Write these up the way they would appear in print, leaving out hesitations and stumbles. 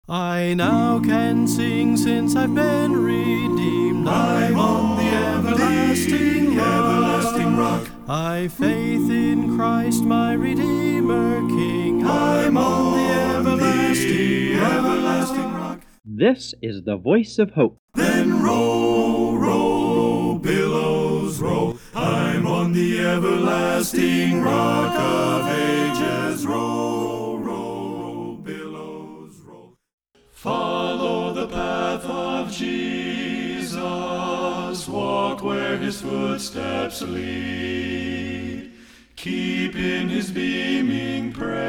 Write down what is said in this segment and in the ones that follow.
I now can sing since I've been redeemed. I'm on the everlasting rock. I've faith in Christ my Redeemer King. I'm on the everlasting rock. This is the voice of hope. Then roll, roll, billows roll. I'm on the everlasting rock of ages. Roll, roll, billows roll. Follow the path of Jesus. Walk where his footsteps lead. Keep in his beaming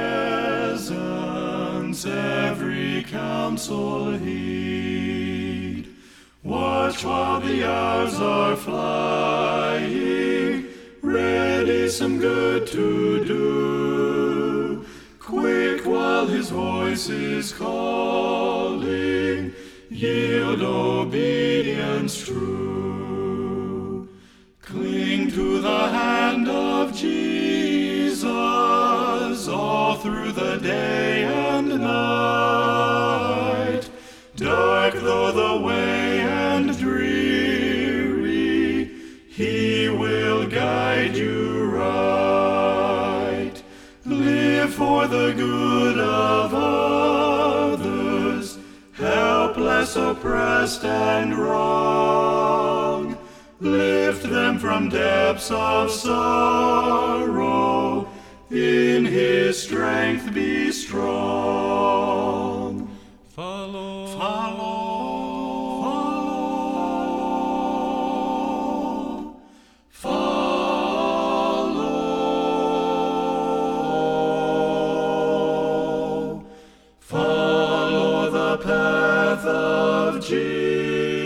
presence every counsel heed. Watch while the hours are flying, ready some good to do. Quick while his voice is calling, yield obedience true. Cling to the hand of Jesus all through the day and night. Dark though the way and dreary, he will guide you right. Live for the good of others, helpless, oppressed, and wrong. Lift them from depths of sorrow, in his strength be strong. Follow. Follow the path of Jesus.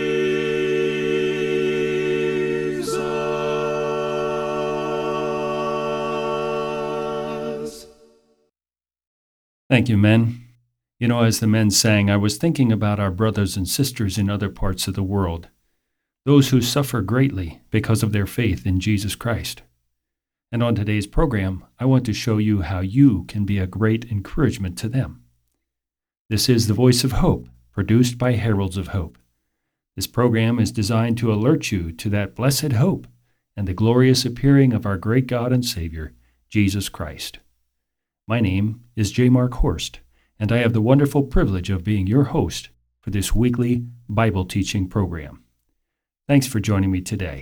Thank you, men. You know, as the men sang, I was thinking about our brothers and sisters in other parts of the world, those who suffer greatly because of their faith in Jesus Christ. And on today's program, I want to show you how you can be a great encouragement to them. This is the Voice of Hope, produced by Heralds of Hope. This program is designed to alert you to that blessed hope and the glorious appearing of our great God and Savior, Jesus Christ. My name is J. Mark Horst, and I have the wonderful privilege of being your host for this weekly Bible teaching program. Thanks for joining me today.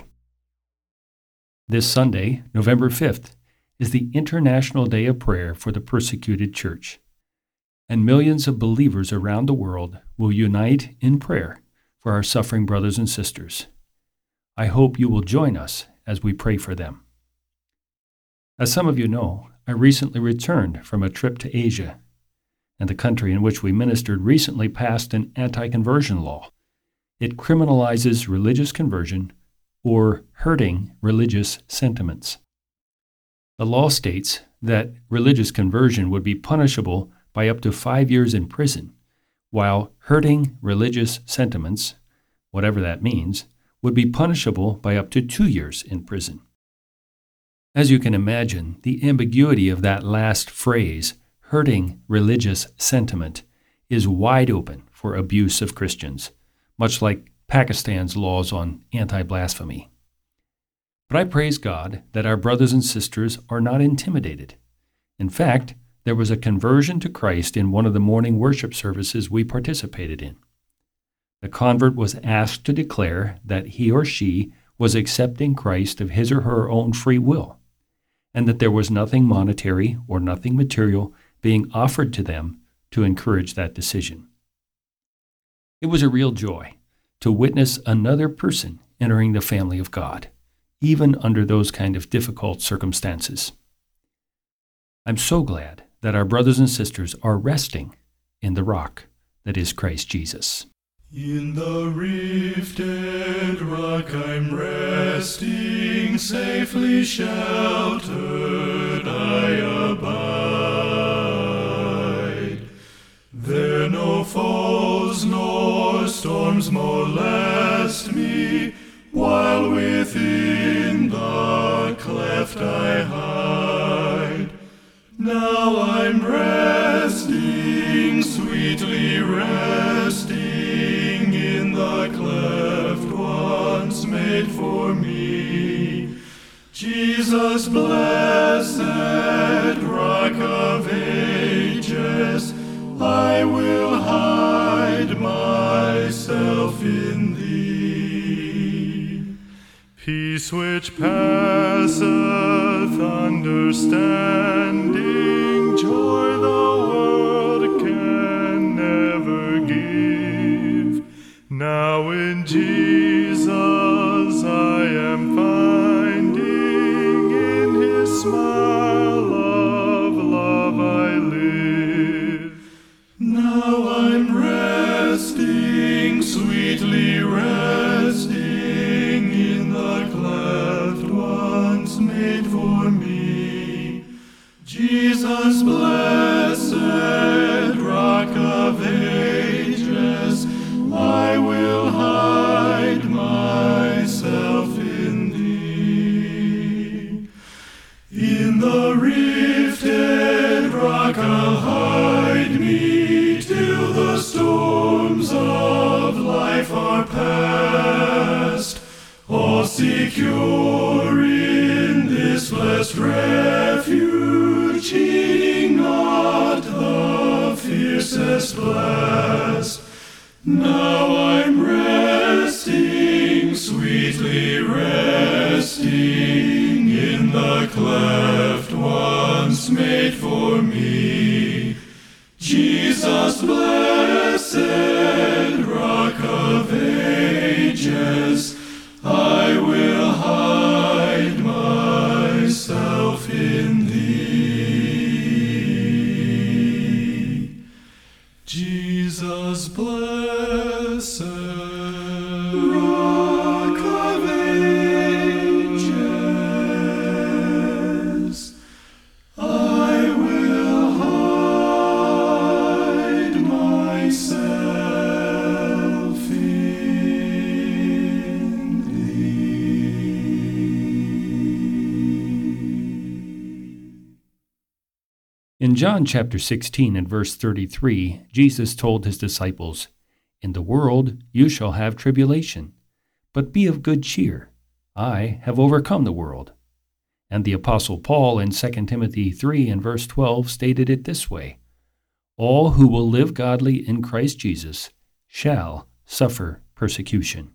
This Sunday, November 5th, is the International Day of Prayer for the Persecuted Church, and millions of believers around the world will unite in prayer for our suffering brothers and sisters. I hope you will join us as we pray for them. As some of you know, I recently returned from a trip to Asia, and the country in which we ministered recently passed an anti-conversion law. It criminalizes religious conversion or hurting religious sentiments. The law states that religious conversion would be punishable by up to 5 years in prison, while hurting religious sentiments, whatever that means, would be punishable by up to 2 years in prison. As you can imagine, the ambiguity of that last phrase, hurting religious sentiment, is wide open for abuse of Christians, much like Pakistan's laws on anti-blasphemy. But I praise God that our brothers and sisters are not intimidated. In fact, there was a conversion to Christ in one of the morning worship services we participated in. The convert was asked to declare that he or she was accepting Christ of his or her own free will, and that there was nothing monetary or nothing material being offered to them to encourage that decision. It was a real joy to witness another person entering the family of God, even under those kind of difficult circumstances. I'm so glad that our brothers and sisters are resting in the rock that is Christ Jesus. In the rifted rock I'm resting, safely sheltered I abide. There no foes nor storms molest me, while within the cleft I hide. Now I'm resting, sweetly resting in the cleft once made for me. Jesus, blessed Rock of Ages, I will hide myself in thee. Peace which passeth understanding, joy the world can never give. Now in Jesus I am finding, in his smile of love I live. Now I'm resting, sweetly resting in the cleft once made for me. Jesus, blessed Rock of Ages, I will hide myself in thee. In the rifted rock I'll hide me till the storms of life are past. All secure in this blessed refuge, heeding not the fiercest blast. Now I'm resting, sweetly resting in the cleft once made for me. Jesus, blessed Rock of Ages, I will hide myself in thee. Jesus, blessed Rock of Ages, I will hide myself in thee. In John chapter 16 and verse 33, Jesus told his disciples, "In the world you shall have tribulation, but be of good cheer. I have overcome the world." And the Apostle Paul in 2 Timothy 3 and verse 12 stated it this way, "All who will live godly in Christ Jesus shall suffer persecution."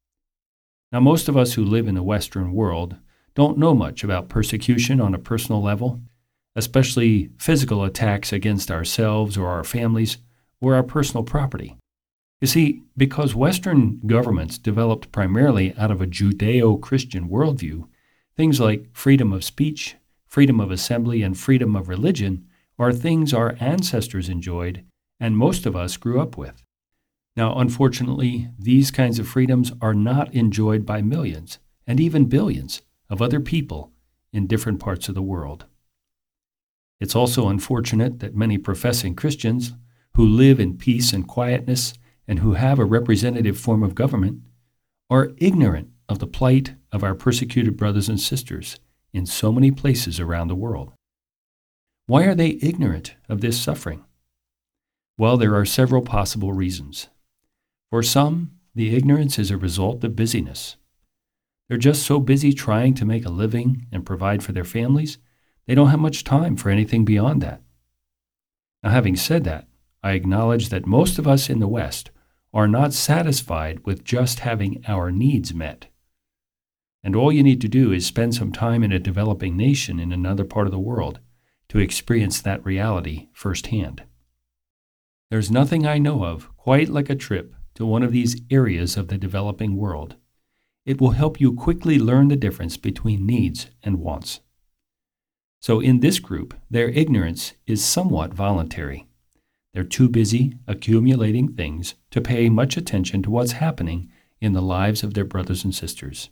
Now, most of us who live in the Western world don't know much about persecution on a personal level, especially physical attacks against ourselves or our families or our personal property. You see, because Western governments developed primarily out of a Judeo-Christian worldview, things like freedom of speech, freedom of assembly, and freedom of religion are things our ancestors enjoyed and most of us grew up with. Now, unfortunately, these kinds of freedoms are not enjoyed by millions and even billions of other people in different parts of the world. It's also unfortunate that many professing Christians who live in peace and quietness and who have a representative form of government are ignorant of the plight of our persecuted brothers and sisters in so many places around the world. Why are they ignorant of this suffering? Well, there are several possible reasons. For some, the ignorance is a result of busyness. They're just so busy trying to make a living and provide for their families, they don't have much time for anything beyond that. Now, having said that, I acknowledge that most of us in the West are not satisfied with just having our needs met. And all you need to do is spend some time in a developing nation in another part of the world to experience that reality firsthand. There's nothing I know of quite like a trip to one of these areas of the developing world. It will help you quickly learn the difference between needs and wants. So in this group, their ignorance is somewhat voluntary. They're too busy accumulating things to pay much attention to what's happening in the lives of their brothers and sisters.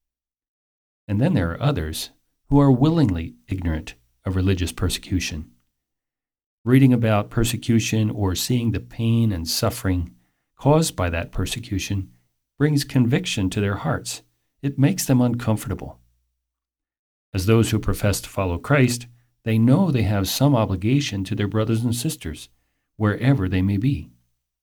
And then there are others who are willingly ignorant of religious persecution. Reading about persecution or seeing the pain and suffering caused by that persecution brings conviction to their hearts. It makes them uncomfortable. As those who profess to follow Christ, they know they have some obligation to their brothers and sisters, wherever they may be.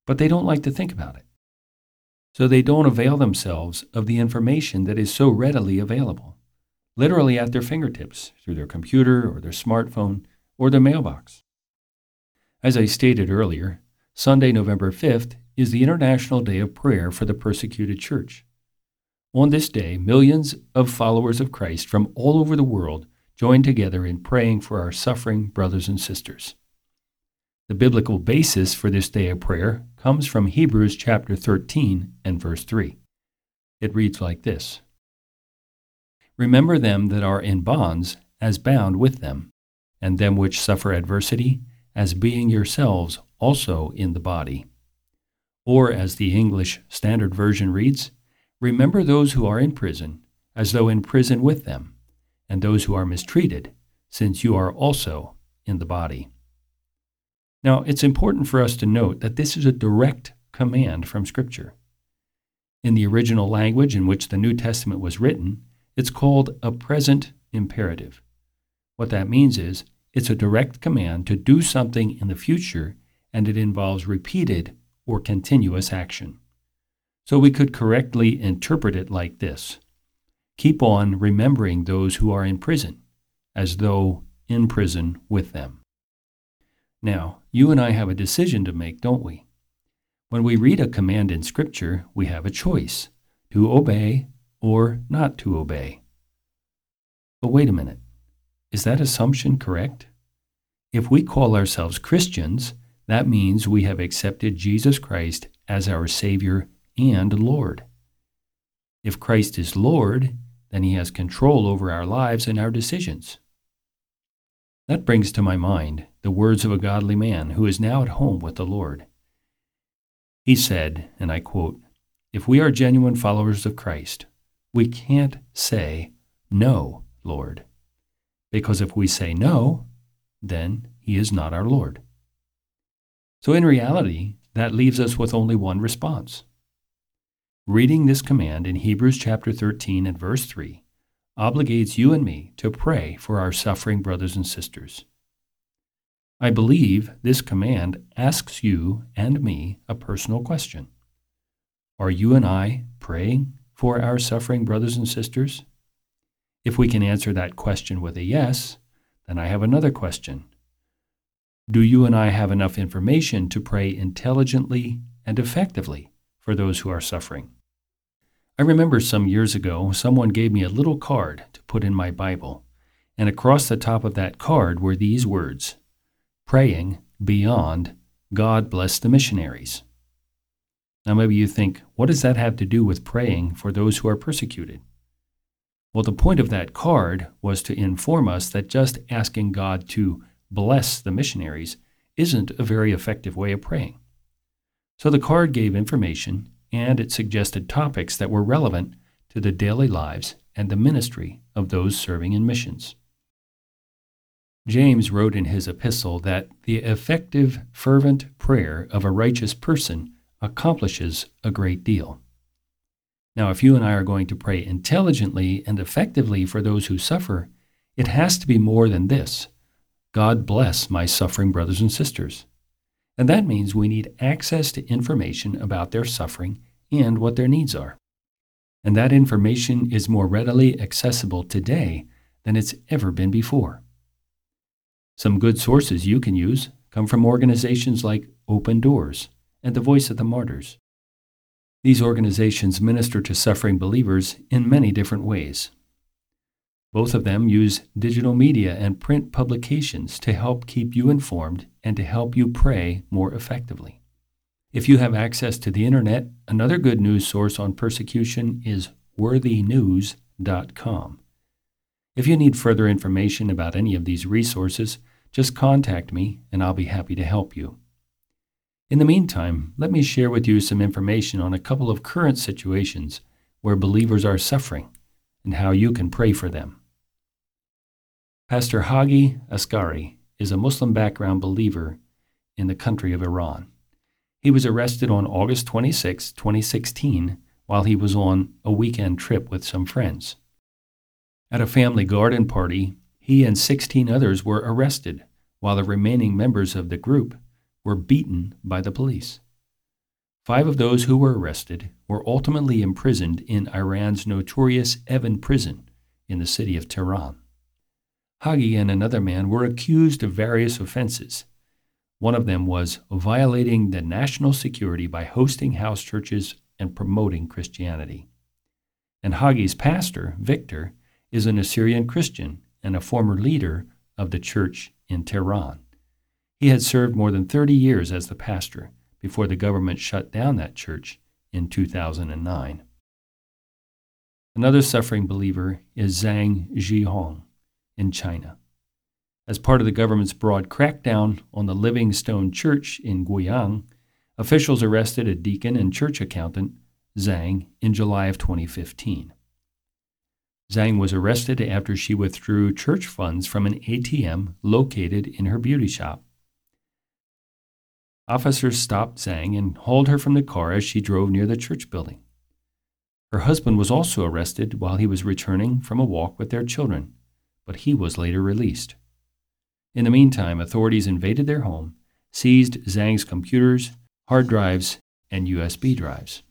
but they don't like to think about it. So they don't avail themselves of the information that is so readily available, literally at their fingertips, through their computer or their smartphone or their mailbox. As I stated earlier, Sunday, November 5th, is the International Day of Prayer for the Persecuted Church. On this day, millions of followers of Christ from all over the world join together in praying for our suffering brothers and sisters. The biblical basis for this day of prayer comes from Hebrews chapter 13 and verse 3. It reads like this: "Remember them that are in bonds as bound with them, and them which suffer adversity, as being yourselves also in the body." Or, as the English Standard Version reads, "Remember those who are in prison, as though in prison with them, and those who are mistreated, since you are also in the body." Now, it's important for us to note that this is a direct command from Scripture. In the original language in which the New Testament was written, it's called a present imperative. What that means is, it's a direct command to do something in the future, and it involves repeated or continuous action. So we could correctly interpret it like this: keep on remembering those who are in prison, as though in prison with them. Now, you and I have a decision to make, don't we? When we read a command in Scripture, we have a choice, to obey or not to obey. But wait a minute, is that assumption correct? If we call ourselves Christians, that means we have accepted Jesus Christ as our Savior and Lord. If Christ is Lord, then He has control over our lives and our decisions. That brings to my mind the words of a godly man who is now at home with the Lord. He said, and I quote, "If we are genuine followers of Christ, we can't say, 'No, Lord,' because if we say no, then He is not our Lord." So in reality, that leaves us with only one response. Reading this command in Hebrews chapter 13 and verse 3 obligates you and me to pray for our suffering brothers and sisters. I believe this command asks you and me a personal question. Are you and I praying for our suffering brothers and sisters? If we can answer that question with a yes, then I have another question. Do you and I have enough information to pray intelligently and effectively for those who are suffering? I remember some years ago, someone gave me a little card to put in my Bible, and across the top of that card were these words: "Praying beyond, God bless the missionaries." Now maybe you think, what does that have to do with praying for those who are persecuted? Well, the point of that card was to inform us that just asking God to bless the missionaries isn't a very effective way of praying. So the card gave information, and it suggested topics that were relevant to the daily lives and the ministry of those serving in missions. James wrote in his epistle that the effective, fervent prayer of a righteous person accomplishes a great deal. Now, if you and I are going to pray intelligently and effectively for those who suffer, it has to be more than this: God bless my suffering brothers and sisters. And that means we need access to information about their suffering and what their needs are. And that information is more readily accessible today than it's ever been before. Some good sources you can use come from organizations like Open Doors and the Voice of the Martyrs. These organizations minister to suffering believers in many different ways. Both of them use digital media and print publications to help keep you informed and to help you pray more effectively. If you have access to the internet, another good news source on persecution is worthynews.com. If you need further information about any of these resources, just contact me and I'll be happy to help you. In the meantime, let me share with you some information on a couple of current situations where believers are suffering and how you can pray for them. Pastor Hagi Askari is a Muslim background believer in the country of Iran. He was arrested on August 26, 2016, while he was on a weekend trip with some friends. At a family garden party, he and 16 others were arrested, while the remaining members of the group were beaten by the police. 5 of those who were arrested were ultimately imprisoned in Iran's notorious Evin prison in the city of Tehran. Hagi and another man were accused of various offenses. One of them was violating the national security by hosting house churches and promoting Christianity. And Hagi's pastor, Victor, is an Assyrian Christian and a former leader of the church in Tehran. He had served more than 30 years as the pastor before the government shut down that church in 2009. Another suffering believer is Zhang Zhihong in China. As part of the government's broad crackdown on the Living Stone Church in Guiyang, officials arrested a deacon and church accountant, Zhang, in July of 2015. Zhang was arrested after she withdrew church funds from an ATM located in her beauty shop. Officers stopped Zhang and hauled her from the car as she drove near the church building. Her husband was also arrested while he was returning from a walk with their children, but he was later released. In the meantime, authorities invaded their home, seized Zhang's computers, hard drives, and USB drives.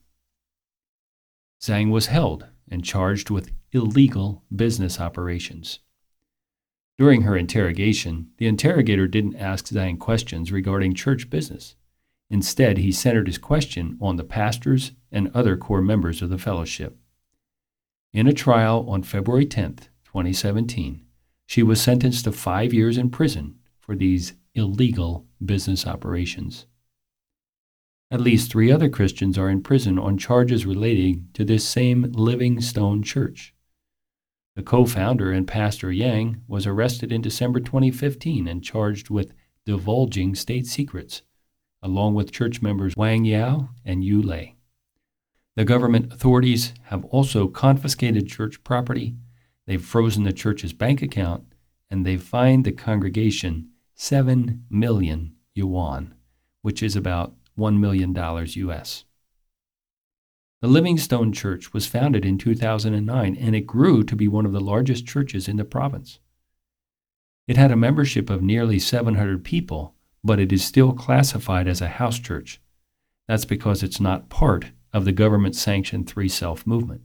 Zhang was held and charged with illegal business operations. During her interrogation, the interrogator didn't ask Zhang questions regarding church business. Instead, he centered his question on the pastors and other core members of the fellowship. In a trial on February 10, 2017, she was sentenced to 5 years in prison for these illegal business operations. At least 3 other Christians are in prison on charges relating to this same Living Stone Church. The co-founder and pastor Yang was arrested in December 2015 and charged with divulging state secrets, along with church members Wang Yao and Yu Lei. The government authorities have also confiscated church property, they've frozen the church's bank account, and they've fined the congregation 7 million yuan, which is about $1 million US. The Living Stone Church was founded in 2009, and it grew to be one of the largest churches in the province. It had a membership of nearly 700 people, but it is still classified as a house church. That's because it's not part of the government-sanctioned Three Self movement.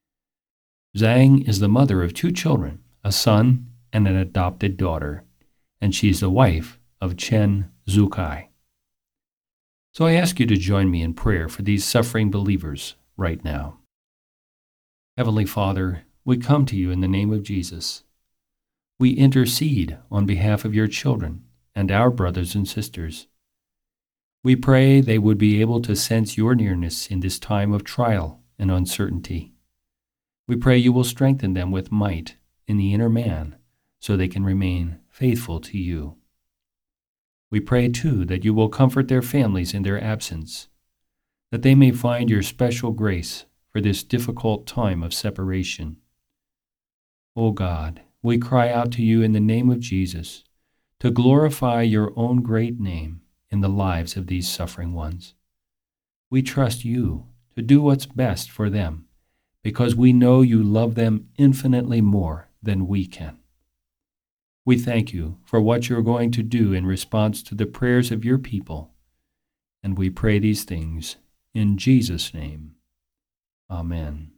Zhang is the mother of 2 children, a son and an adopted daughter, and she's the wife of Chen Zukai. So I ask you to join me in prayer for these suffering believers right now. Heavenly Father, we come to you in the name of Jesus. We intercede on behalf of your children and our brothers and sisters. We pray they would be able to sense your nearness in this time of trial and uncertainty. We pray you will strengthen them with might in the inner man so they can remain faithful to you. We pray, too, that you will comfort their families in their absence, that they may find your special grace for this difficult time of separation. O God, we cry out to you in the name of Jesus to glorify your own great name in the lives of these suffering ones. We trust you to do what's best for them because we know you love them infinitely more than we can. We thank you for what you're going to do in response to the prayers of your people, and we pray these things in Jesus' name. Amen.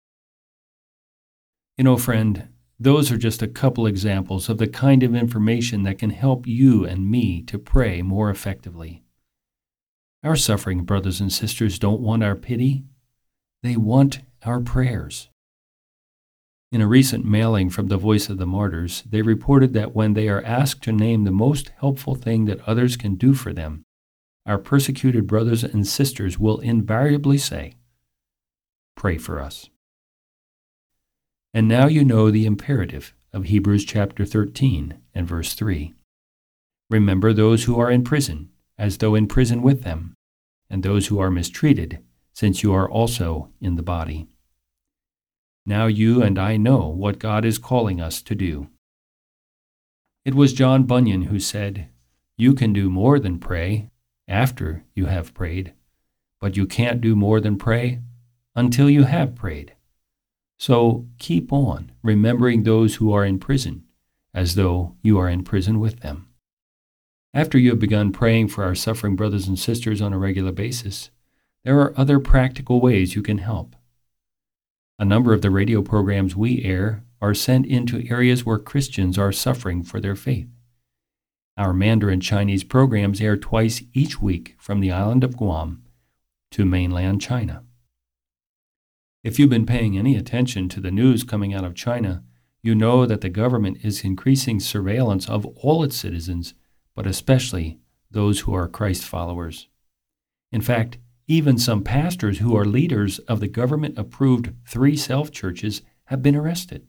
You know, friend, those are just a couple examples of the kind of information that can help you and me to pray more effectively. Our suffering brothers and sisters don't want our pity. They want our prayers. In a recent mailing from the Voice of the Martyrs, they reported that when they are asked to name the most helpful thing that others can do for them, our persecuted brothers and sisters will invariably say, "Pray for us." And now you know the imperative of Hebrews chapter 13 and verse 3. Remember those who are in prison, as though in prison with them, and those who are mistreated, since you are also in the body. Now you and I know what God is calling us to do. It was John Bunyan who said, "You can do more than pray after you have prayed, but you can't do more than pray until you have prayed." So keep on remembering those who are in prison, as though you are in prison with them. After you have begun praying for our suffering brothers and sisters on a regular basis, There are other practical ways you can help. A number of the radio programs we air are sent into areas where Christians are suffering for their faith. Our Mandarin Chinese programs air twice each week from the island of Guam to mainland China. If you've been paying any attention to the news coming out of China, you know that the government is increasing surveillance of all its citizens, but especially those who are Christ followers. In fact, even some pastors who are leaders of the government-approved 3 self-churches have been arrested.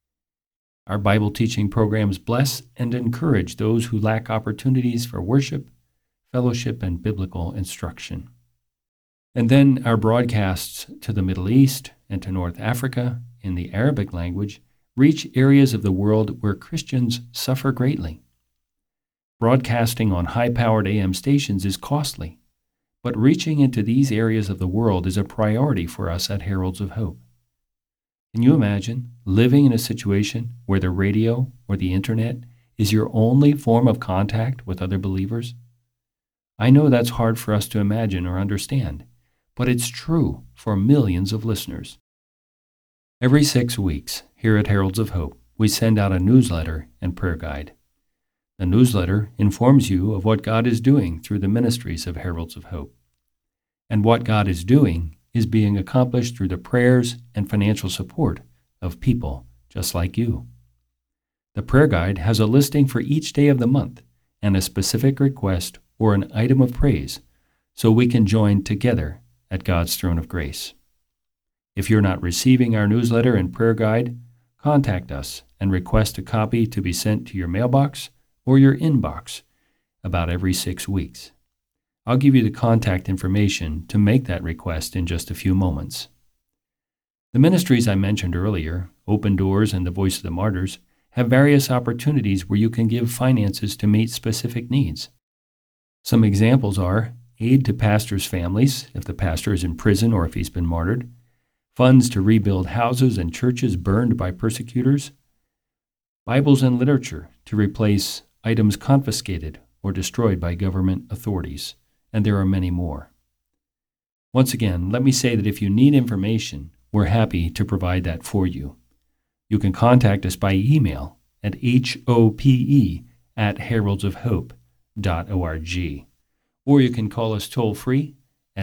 Our Bible teaching programs bless and encourage those who lack opportunities for worship, fellowship, and biblical instruction. And then our broadcasts to the Middle East and to North Africa in the Arabic language reach areas of the world where Christians suffer greatly. Broadcasting on high-powered AM stations is costly, but reaching into these areas of the world is a priority for us at Heralds of Hope. Can you imagine living in a situation where the radio or the internet is your only form of contact with other believers? I know that's hard for us to imagine or understand, but it's true for millions of listeners. Every 6 weeks, here at Heralds of Hope, we send out a newsletter and prayer guide. The newsletter informs you of what God is doing through the ministries of Heralds of Hope. And what God is doing is being accomplished through the prayers and financial support of people just like you. The prayer guide has a listing for each day of the month and a specific request or an item of praise, so we can join together at God's throne of grace. If you're not receiving our newsletter and prayer guide, contact us and request a copy to be sent to your mailbox or your inbox about every 6 weeks. I'll give you the contact information to make that request in just a few moments. The ministries I mentioned earlier, Open Doors and the Voice of the Martyrs, have various opportunities where you can give finances to meet specific needs. Some examples are aid to pastors' families if the pastor is in prison or if he's been martyred, funds to rebuild houses and churches burned by persecutors, Bibles and literature to replace items confiscated or destroyed by government authorities, and there are many more. Once again, let me say that if you need information, we're happy to provide that for you. You can contact us by email at hope@heraldsofhope.org, or you can call us toll-free at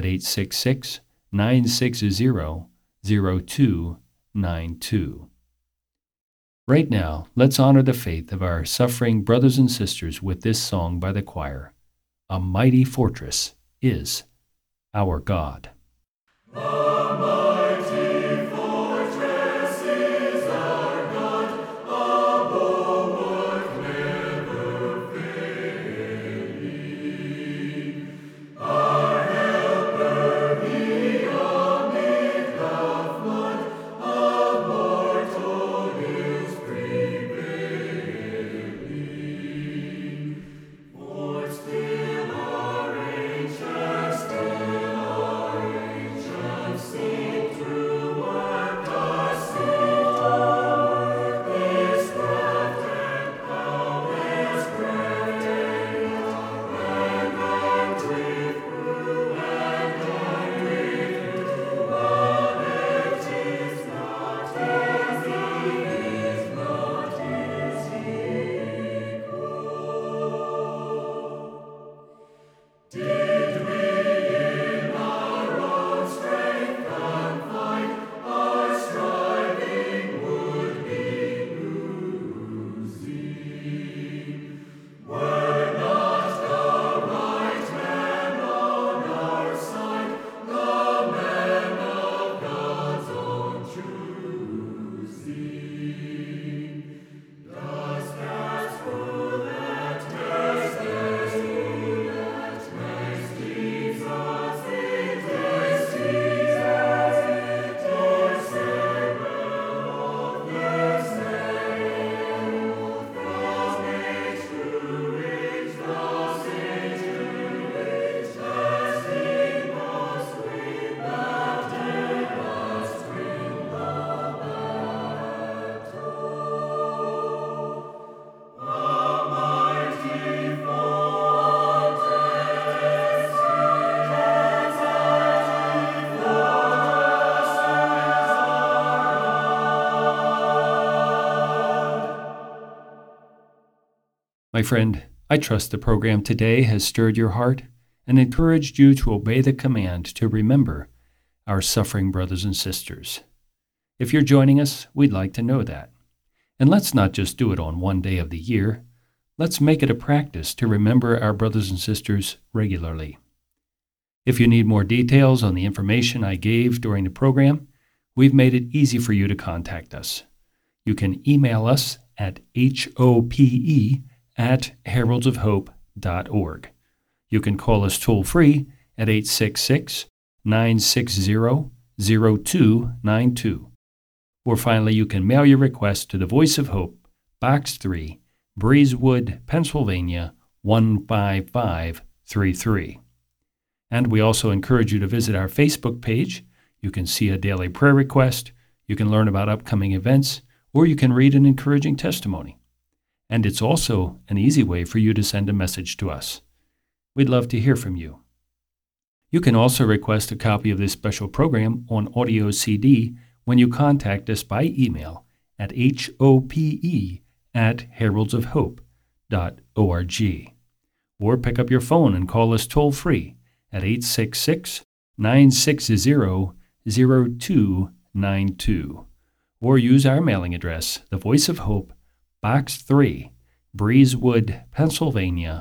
866-960-0292. Right now, let's honor the faith of our suffering brothers and sisters with this song by the choir, "A Mighty Fortress is Our God." My friend, I trust the program today has stirred your heart and encouraged you to obey the command to remember our suffering brothers and sisters. If you're joining us, we'd like to know that. And let's not just do it on one day of the year. Let's make it a practice to remember our brothers and sisters regularly. If you need more details on the information I gave during the program, we've made it easy for you to contact us. You can email us at hope@heraldsofhope.org. You can call us toll-free at 866-960-0292. Or finally, you can mail your request to the Voice of Hope, Box 3, Breezewood, Pennsylvania, 15533. And we also encourage you to visit our Facebook page. You can see a daily prayer request, you can learn about upcoming events, or you can read an encouraging testimony. And it's also an easy way for you to send a message to us. We'd love to hear from you. You can also request a copy of this special program on audio CD when you contact us by email at hope@heraldsofhope.org. Or pick up your phone and call us toll-free at 866-960-0292. Or use our mailing address, The Voice of Hope, Box 3, Breezewood, Pennsylvania,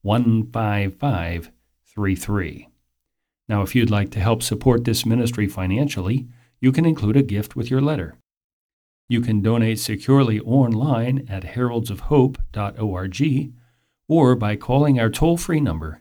15533. Now, if you'd like to help support this ministry financially, you can include a gift with your letter. You can donate securely online at heraldsofhope.org or by calling our toll-free number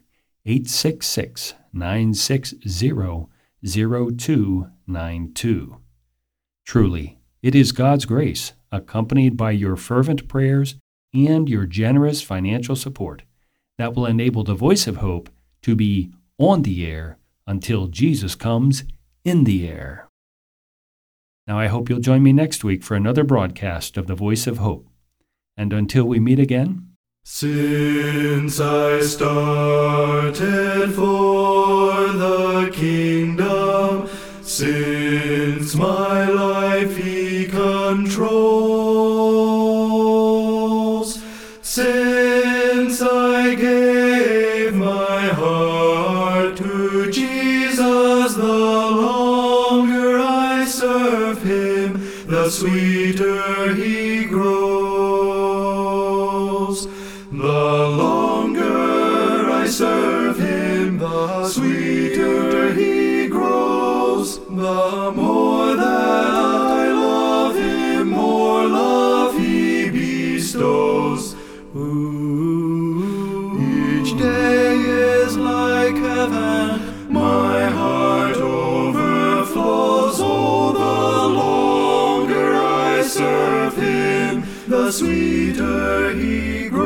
866-960-0292. Truly, it is God's grace, accompanied by your fervent prayers and your generous financial support, that will enable the Voice of Hope to be on the air until Jesus comes in the air. Now, I hope you'll join me next week for another broadcast of the Voice of Hope. And until we meet again, since I started for the kingdom, since my life He controls, since I gave my heart to Jesus, the longer I serve Him, the sweeter He grows. The longer I serve Him, the sweeter He grows. The more that I love Him, more love He bestows. Each day is like heaven, my heart overflows. Oh, the longer I serve Him, the sweeter He grows.